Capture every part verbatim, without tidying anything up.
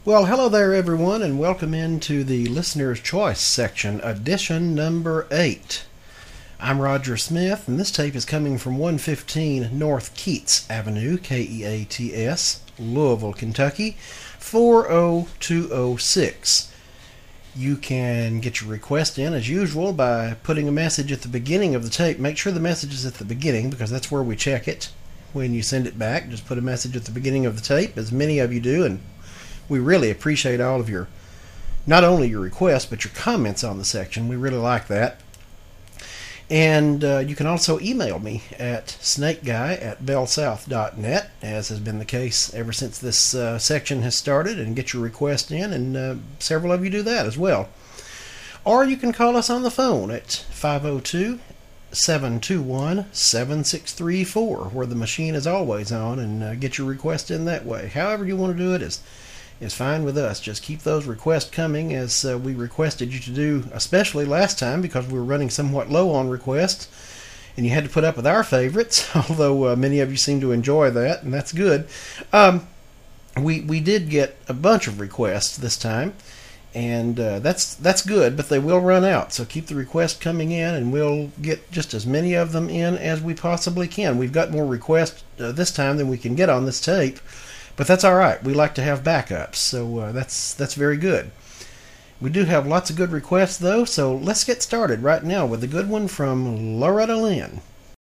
Well, hello there, everyone, and welcome into the Listener's Choice section, edition number eight. I'm Roger Smith, and this tape is coming from one fifteen North Keats Avenue, K E A T S, Louisville, Kentucky, four oh two oh six. You can get your request in, as usual, by putting a message at the beginning of the tape. Make sure the message is at the beginning, because that's where we check it. When you send it back, just put a message at the beginning of the tape, as many of you do, and we really appreciate all of your, not only your requests, but your comments on the section. We really like that. And uh, you can also email me at snakeguy at bellsouth dot net, as has been the case ever since this uh, section has started, and get your request in, and uh, several of you do that as well. Or you can call us on the phone at five oh two, seven two one, seven six three four, where the machine is always on, and uh, get your request in that way. However you want to do it is is fine with us. Just keep those requests coming, as uh, we requested you to do, especially last time, because we were running somewhat low on requests, and you had to put up with our favorites, although uh, many of you seem to enjoy that, and that's good. Um, we we did get a bunch of requests this time, and uh, that's that's good, but they will run out, so keep the requests coming in, and we'll get just as many of them in as we possibly can. We've got more requests uh, this time than we can get on this tape, but that's all right. We like to have backups, so uh, that's that's very good. We do have lots of good requests, though, so let's get started right now with a good one from Loretta Lynn.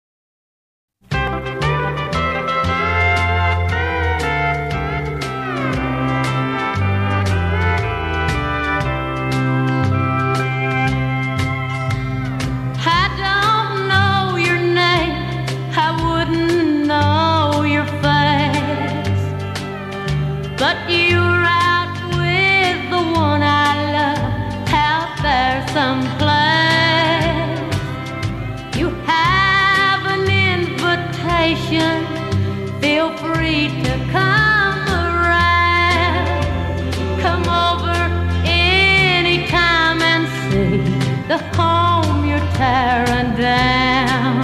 But you're out with the one I love out there someplace. You have an invitation, feel free to come around. Come over anytime and see the home you're tearing down.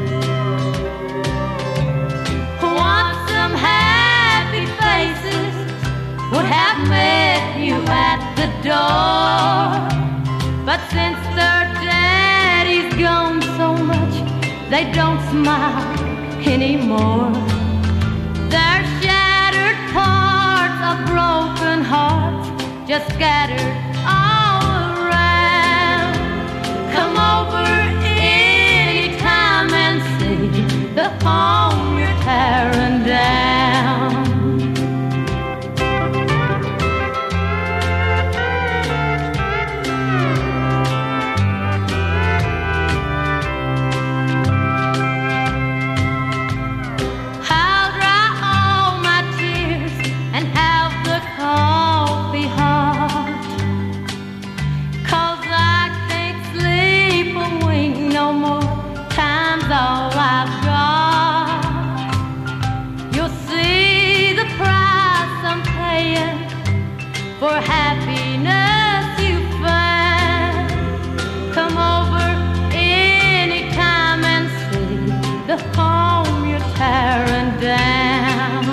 Want some happy faces, would have met you at the door, but since their daddy's gone so much, they don't smile anymore. Their shattered parts of broken hearts just scattered all around. Come over anytime and see the home you're tearing down. All I've got, you'll see the price I'm paying for happiness you find. Come over anytime and see the home you're tearing down.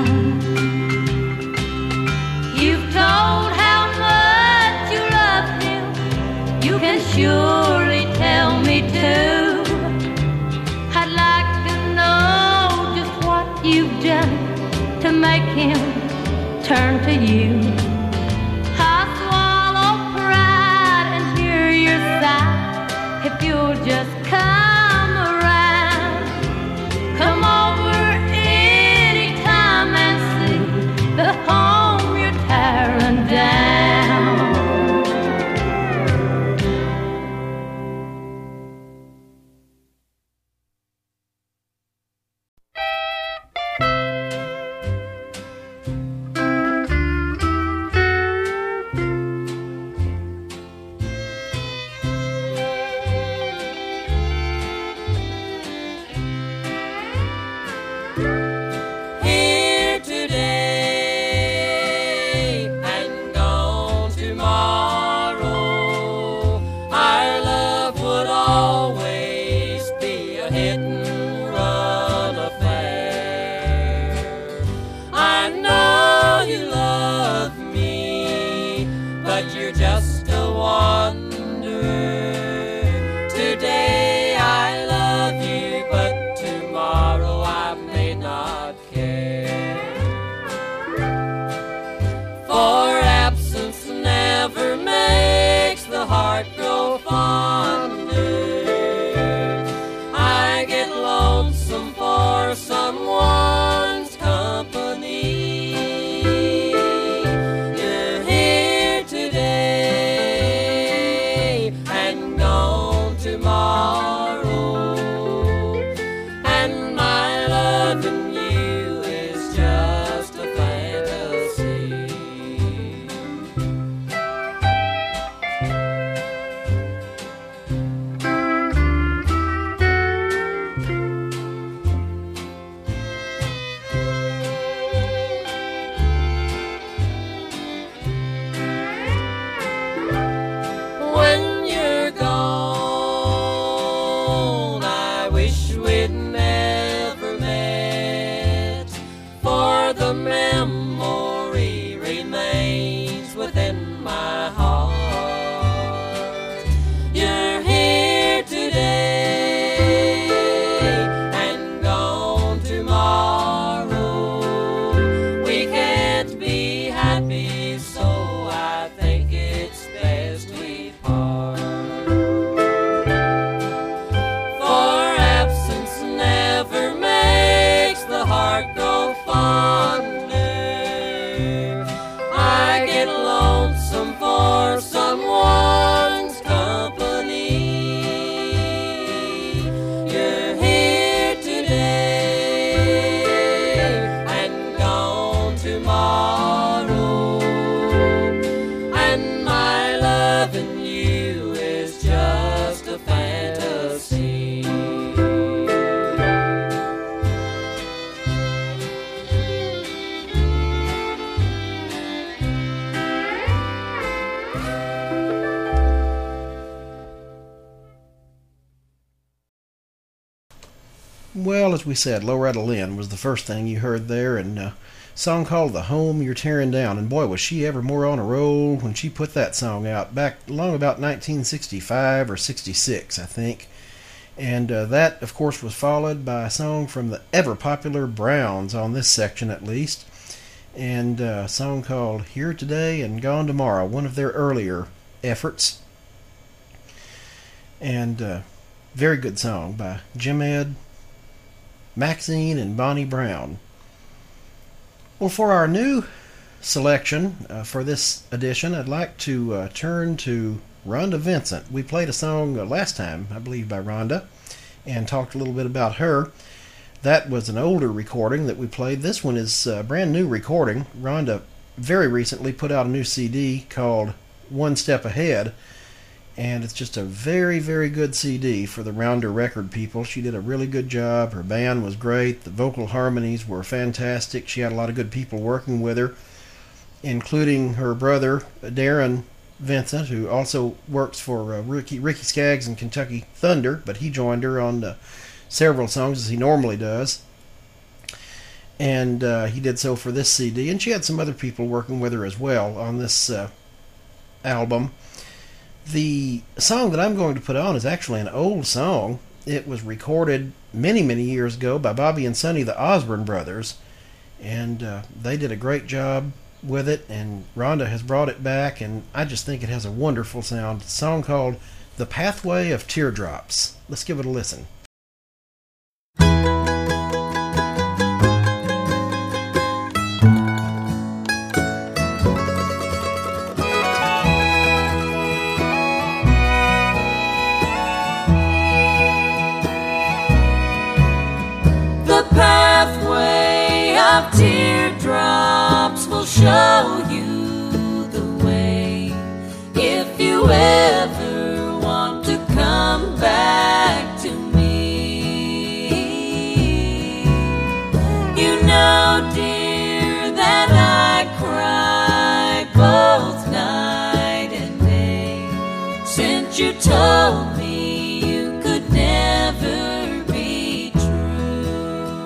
You've told how much you love him, you can surely tell me too. I'd like to know just what you've done to make him turn to you. I'll swallow pride and hear your sigh if you'll just come around. Come over anytime and see the home you're tearing down. but you're just a wonder. Today I love you, but tomorrow I may not care. For absence never makes the heart grow fonder. I get lonesome for someone's company. You're here today and gone tomorrow, and my love in you is just a fantasy. When you're gone, I wish we'd never met, for the memory remains within my heart. You're here today and gone tomorrow. We can't be happy, so I think it's best we part. For absence never makes the heart grow fonder. I get lonesome for someone's company. You're here today and gone tomorrow, and my love in you is just a fantasy. Well, as we said, Loretta Lynn was the first thing you heard there, and a song called The Home You're Tearing Down. And boy, was she ever more on a roll when she put that song out back along about nineteen sixty-five or sixty-six, I think. And uh, that, of course, was followed by a song from the ever-popular Browns, on this section at least, and uh, a song called Here Today and Gone Tomorrow, one of their earlier efforts. And uh, very good song by Jim Ed, Maxine, and Bonnie Brown. Well, for our new selection uh, for this edition, I'd like to uh, turn to Rhonda Vincent. We played a song uh, last time, I believe, by Rhonda, and talked a little bit about her. That was an older recording that we played. This one is a brand new recording. Rhonda very recently put out a new C D called One Step Ahead, and it's just a very, very good C D for the Rounder record people. She did a really good job. Her band was great. The vocal harmonies were fantastic. She had a lot of good people working with her, including her brother, Darren Vincent, who also works for uh, Ricky, Ricky Skaggs and Kentucky Thunder, but he joined her on uh, several songs, as he normally does. And uh, he did so for this C D. And she had some other people working with her as well on this uh, album. The song that I'm going to put on is actually an old song. It was recorded many, many years ago by Bobby and Sonny, the Osborne brothers, and uh, they did a great job with it, and Rhonda has brought it back, and I just think it has a wonderful sound. It's a song called The Pathway of Teardrops. Let's give it a listen. The pathway of teardrops will show you the way if you ever want to come back to me. You know, dear, that I cry both night and day since you told me you could never be true.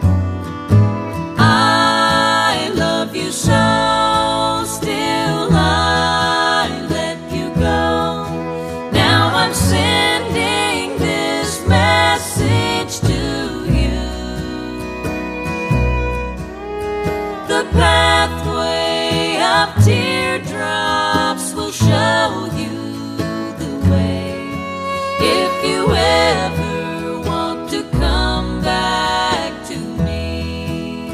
I love you so, still I of teardrops will show you the way. If you ever want to come back to me.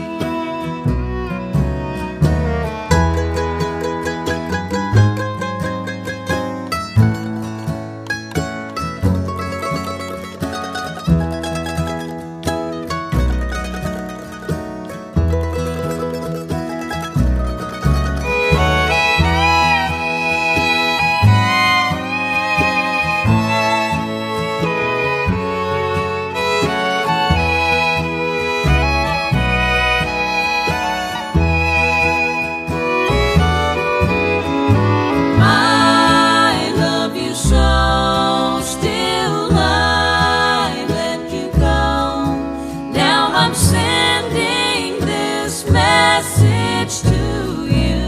I love you so, still I let you go. Now I'm sending this message to you.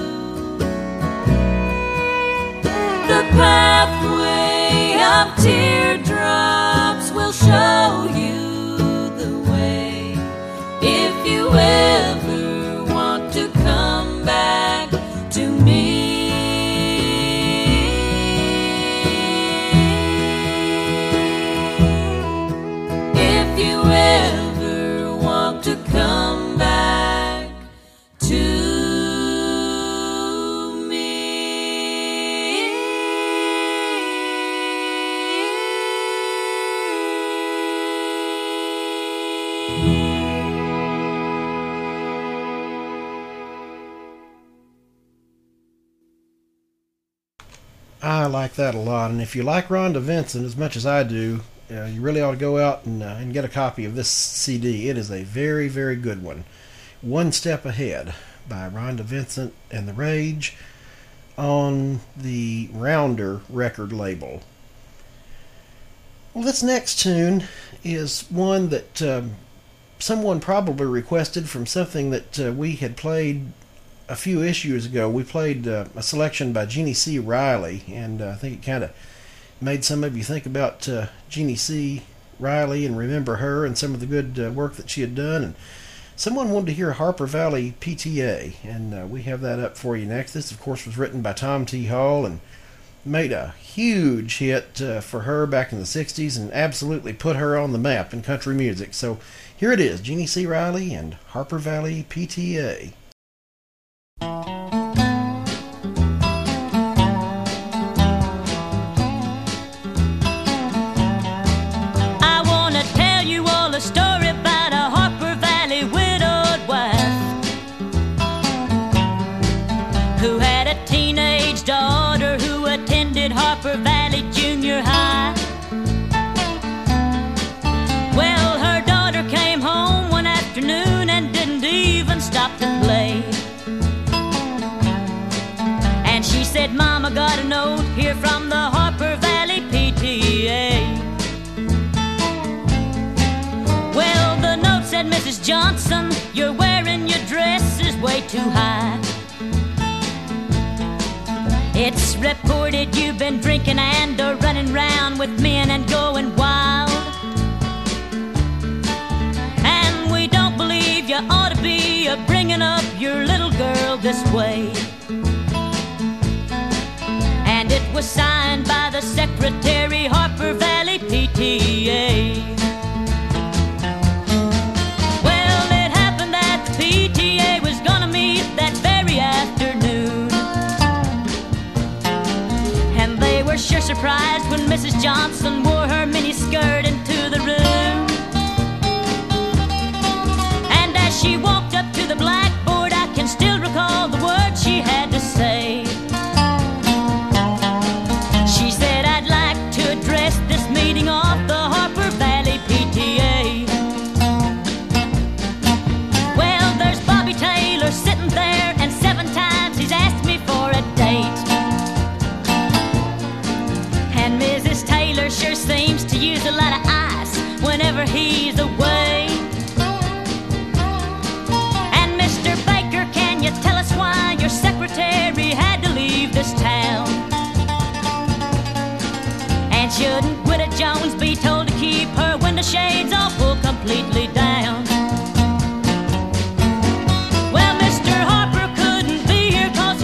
The pathway of teardrops will show you the way. If you ever want to come back to me. If you ever want to come back to me. I like that a lot, and if you like Rhonda Vincent as much as I do, uh, you really ought to go out and, uh, and get a copy of this C D. It is a very, very good one. One Step Ahead by Rhonda Vincent and the Rage on the Rounder record label. Well, this next tune is one that um, someone probably requested from something that uh, we had played a few issues ago. We played uh, a selection by Jeannie C. Riley, and uh, I think it kind of made some of you think about uh, Jeannie C. Riley and remember her and some of the good uh, work that she had done. And someone wanted to hear Harper Valley P T A, and uh, we have that up for you next. This, of course, was written by Tom T. Hall and made a huge hit uh, for her back in the sixties and absolutely put her on the map in country music. So here it is, Jeannie C. Riley and Harper Valley P T A. I want to tell you all a story about a Harper Valley widowed wife who had a teenage daughter who attended Harper Valley Junior High. Well, her daughter came home one afternoon and didn't even stop to play. And she said, Mama, got a note here from the Harper Valley P T A. Well, the note said, Missus Johnson, you're wearing your dress is way too high. It's reported you've been drinking and are running round with men and going wild. And we don't believe you ought to be a bringing up your little girl this way. And it was signed by the secretary, Harper Valley P T A. Well, it happened that the P T A was gonna meet that very afternoon. And they were sure surprised when Missus Johnson wore her miniskirt into the room. And as she walked up to the blackboard, I can still recall the words she had to say. She said, I'd like to address this meeting of the Harper Valley P T A. Well, there's Bobby Taylor sitting there, and seven times he's asked me for a date. And Missus Taylor sure seems to use a lot of ice whenever he's away. And Mister Baker, can you tell us why your secretary had to leave this town? And shouldn't Widow Jones be told to keep her window shades all pulled completely down? Well, Mister Harper couldn't be here 'cause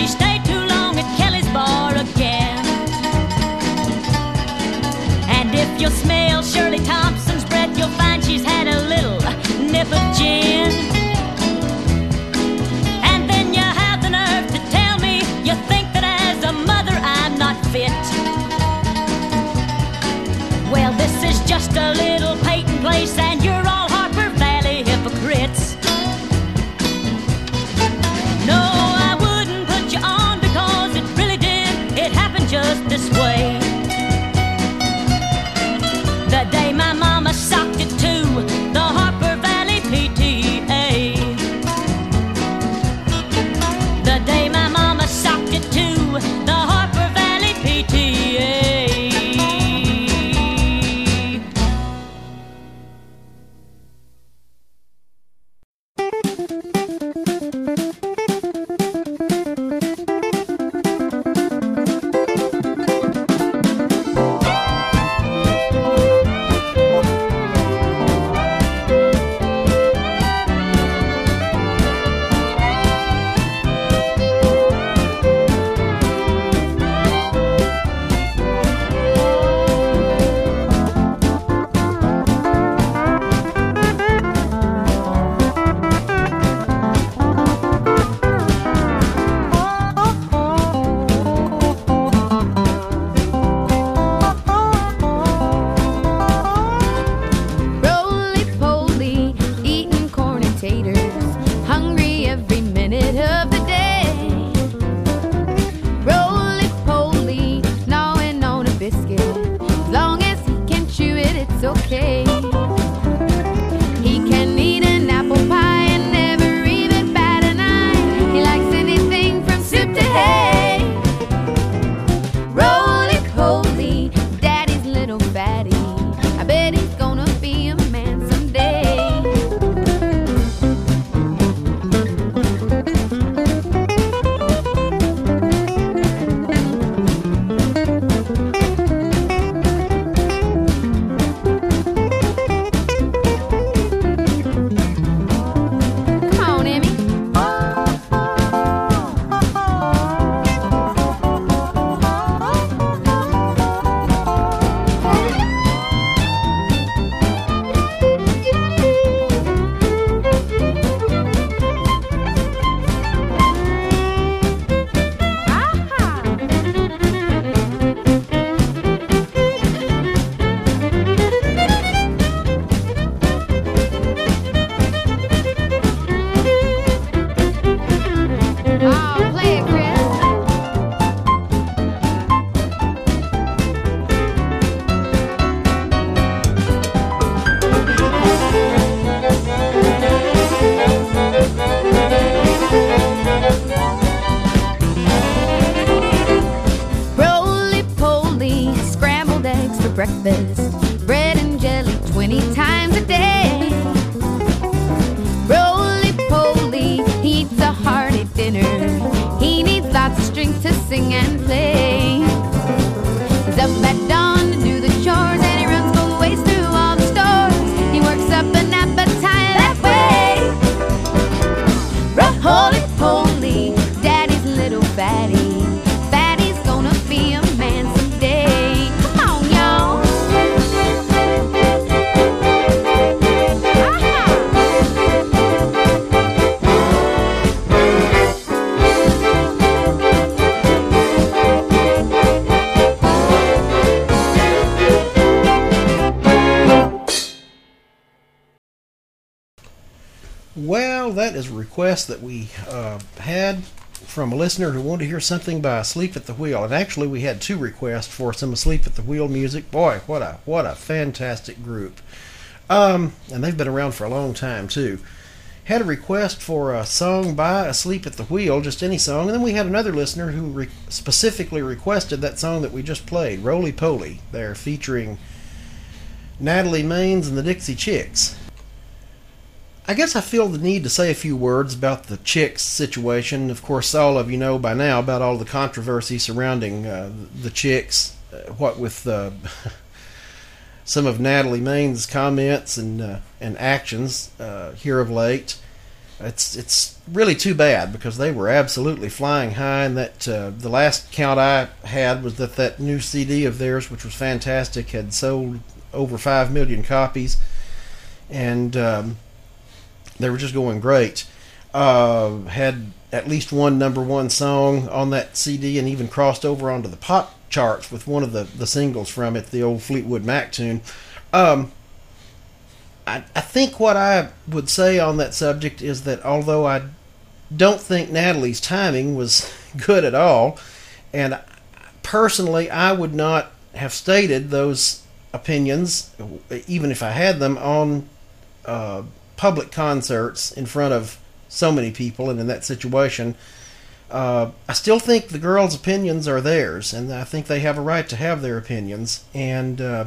breakfast, bread and jelly twenty times a day. Roly-poly, he eats a hearty dinner. He needs lots of strength to sing and play. He's up at dawn to do the chores, and he runs both ways through all the stores. He works up an appetite that way. Roly-poly, daddy's little fatty. Fatty's gonna be a man someday. Come on, y'all. Well, that is a request that we uh, had from a listener who wanted to hear something by Asleep at the Wheel. And actually, we had two requests for some Asleep at the Wheel music. Boy, what a what a fantastic group. Um, and they've been around for a long time, too. Had a request for a song by Asleep at the Wheel, just any song. And then we had another listener who re- specifically requested that song that we just played, Roly-Poly. They're featuring Natalie Maines and the Dixie Chicks. I guess I feel the need to say a few words about the Chicks situation. Of course, all of you know by now about all the controversy surrounding uh, the Chicks, uh, what with uh, some of Natalie Maines' comments and uh, and actions uh, here of late. It's it's really too bad because they were absolutely flying high, and that uh, the last count I had was that that new C D of theirs, which was fantastic, had sold over five million copies, and um, they were just going great. Uh, had at least one number one song on that C D, and even crossed over onto the pop charts with one of the, the singles from it, the old Fleetwood Mac tune. Um, I, I think what I would say on that subject is that although I don't think Natalie's timing was good at all, and personally I would not have stated those opinions, even if I had them, on uh, public concerts in front of so many people and in that situation. uh, I still think the girls' opinions are theirs, and I think they have a right to have their opinions. And uh,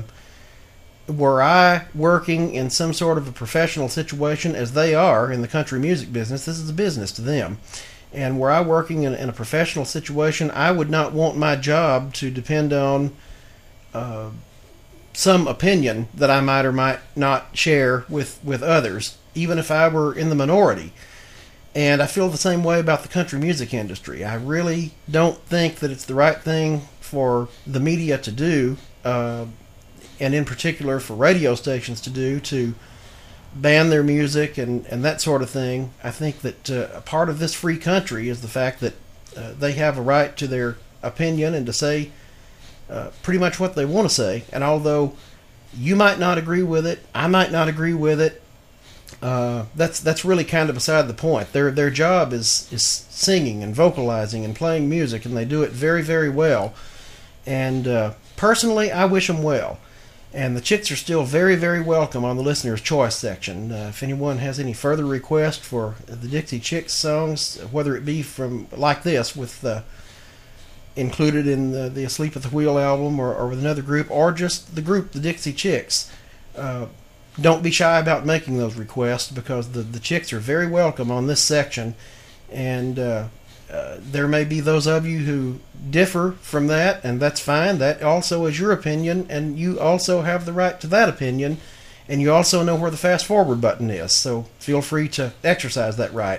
were I working in some sort of a professional situation, as they are in the country music business, this is a business to them, and were I working in, in a professional situation, I would not want my job to depend on uh, some opinion that I might or might not share with, with others, even if I were in the minority. And I feel the same way about the country music industry. I really don't think that it's the right thing for the media to do, uh, and in particular for radio stations to do, to ban their music and, and that sort of thing. I think that uh, a part of this free country is the fact that uh, they have a right to their opinion and to say uh, pretty much what they want to say. And although you might not agree with it, I might not agree with it, Uh, that's that's really kind of beside the point. Their their job is is singing and vocalizing and playing music, and they do it very, very well. And uh, personally, I wish them well. And the Chicks are still very, very welcome on the listener's choice section. Uh, if anyone has any further request for the Dixie Chicks songs, whether it be from like this, with uh, included in the, the Asleep at the Wheel album, or, or with another group, or just the group, the Dixie Chicks, uh, don't be shy about making those requests, because the, the Chicks are very welcome on this section. And uh, uh, there may be those of you who differ from that, and that's fine. That also is your opinion, and you also have the right to that opinion, and you also know where the fast forward button is, so feel free to exercise that right.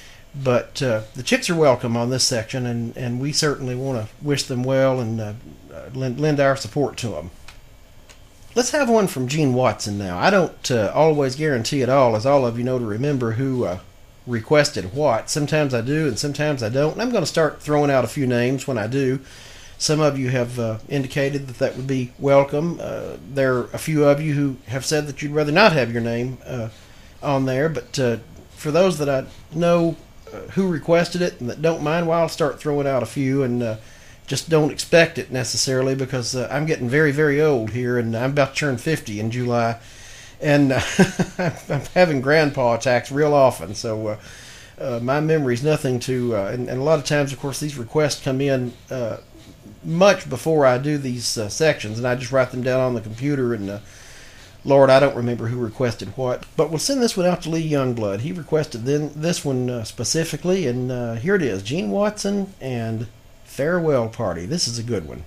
But uh, the Chicks are welcome on this section, and, and we certainly want to wish them well and uh, lend, lend our support to them. Let's have one from Gene Watson now. I don't uh, always guarantee at all, as all of you know, to remember who uh, requested what. Sometimes I do, and sometimes I don't. And I'm going to start throwing out a few names when I do. Some of you have uh, indicated that that would be welcome. Uh, there are a few of you who have said that you'd rather not have your name uh, on there. But uh, for those that I know uh, who requested it and that don't mind, well, I'll start throwing out a few, and uh, just don't expect it necessarily, because uh, I'm getting very, very old here, and I'm about to turn fifty in July, and uh, I'm having grandpa attacks real often, so uh, uh, my memory's nothing to, uh, and, and a lot of times, of course, these requests come in uh, much before I do these uh, sections, and I just write them down on the computer, and uh, Lord, I don't remember who requested what. But we'll send this one out to Lee Youngblood. He requested then this one uh, specifically, and uh, here it is, Gene Watson and Farewell Party. This is a good one.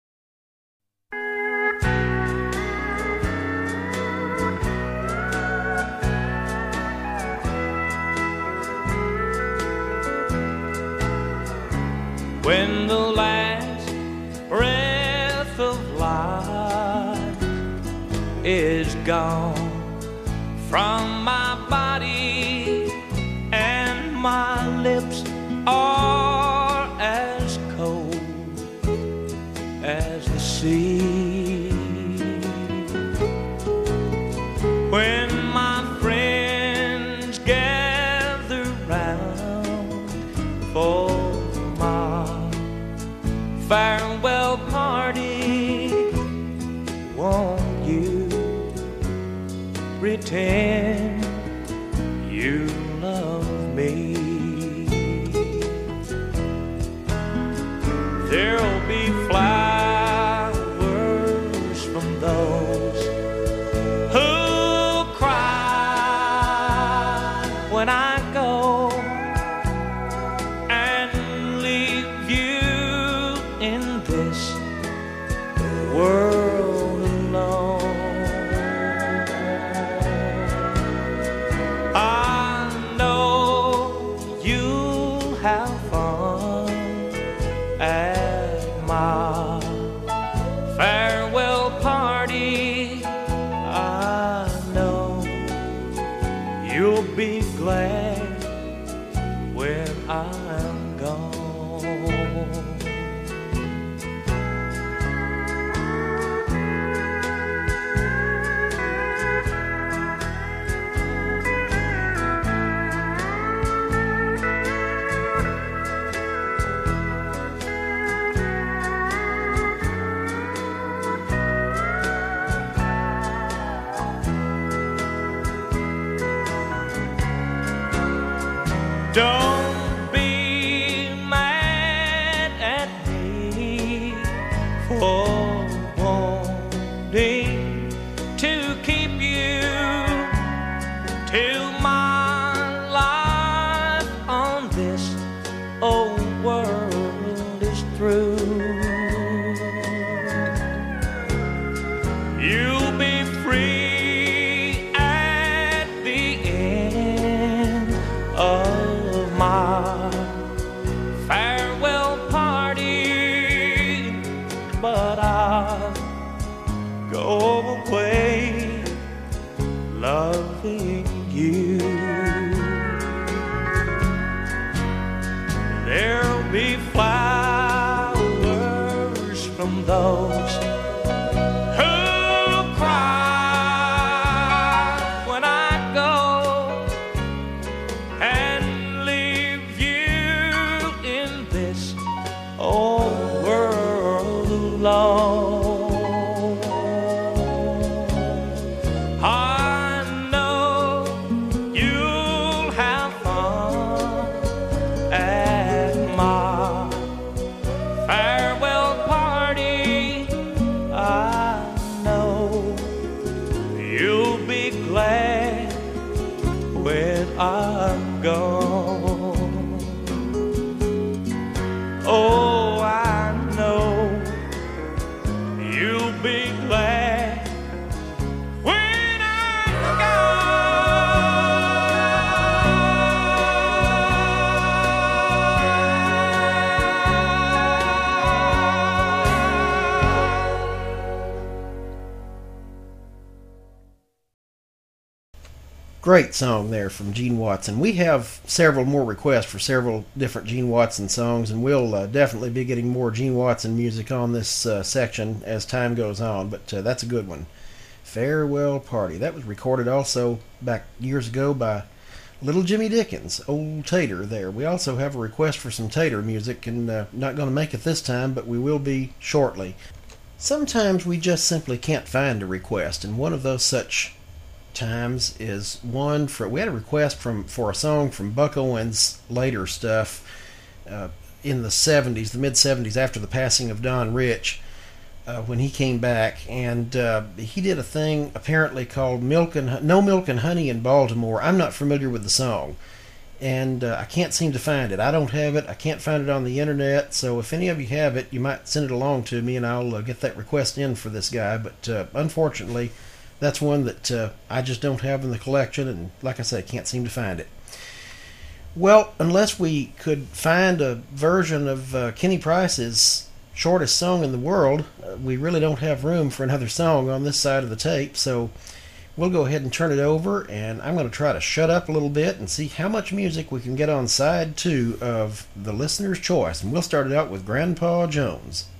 When the last breath of life is gone from my body and my lips are as cold as the sea, when my friends gather round for farewell party, won't you pretend you love me? There'll be flowers from those who cry when I go and leave you in this world alone. I know you'll have fun at my farewell party. I know you'll be glad when I'm gone. Don't be mad at me for wanting to keep you till my life on this old world is through. You'll be free at the end of my farewell party, but I'll go away loving you. There'll be flowers from those who cry when I go and leave you in this old world alone. I know you'll have fun at my farewell party. I know you'll be glad when I'm gone. Oh, I know you'll be glad when I'm Great song there from Gene Watson. We have several more requests for several different Gene Watson songs, and we'll uh, definitely be getting more Gene Watson music on this uh, section as time goes on, but uh, that's a good one. Farewell Party. That was recorded also back years ago by Little Jimmy Dickens, Old Tater there. We also have a request for some Tater music, and uh, not going to make it this time, but we will be shortly. Sometimes we just simply can't find a request, and one of those such times is one for we had a request from for a song from Buck Owens' later stuff. Uh, in the seventies, the mid seventies, after the passing of Don Rich, uh, when he came back, and uh, he did a thing apparently called Milk and No Milk and Honey in Baltimore. I'm not familiar with the song, and uh, I can't seem to find it. I don't have it. I can't find it on the internet. So if any of you have it, you might send it along to me, and I'll uh, get that request in for this guy. But uh, unfortunately, that's one that uh, I just don't have in the collection, and like I said, I can't seem to find it. Well, unless we could find a version of uh, Kenny Price's Shortest Song in the World, uh, we really don't have room for another song on this side of the tape, so we'll go ahead and turn it over, and I'm going to try to shut up a little bit and see how much music we can get on side two of The Listener's Choice, and we'll start it out with Grandpa Jones.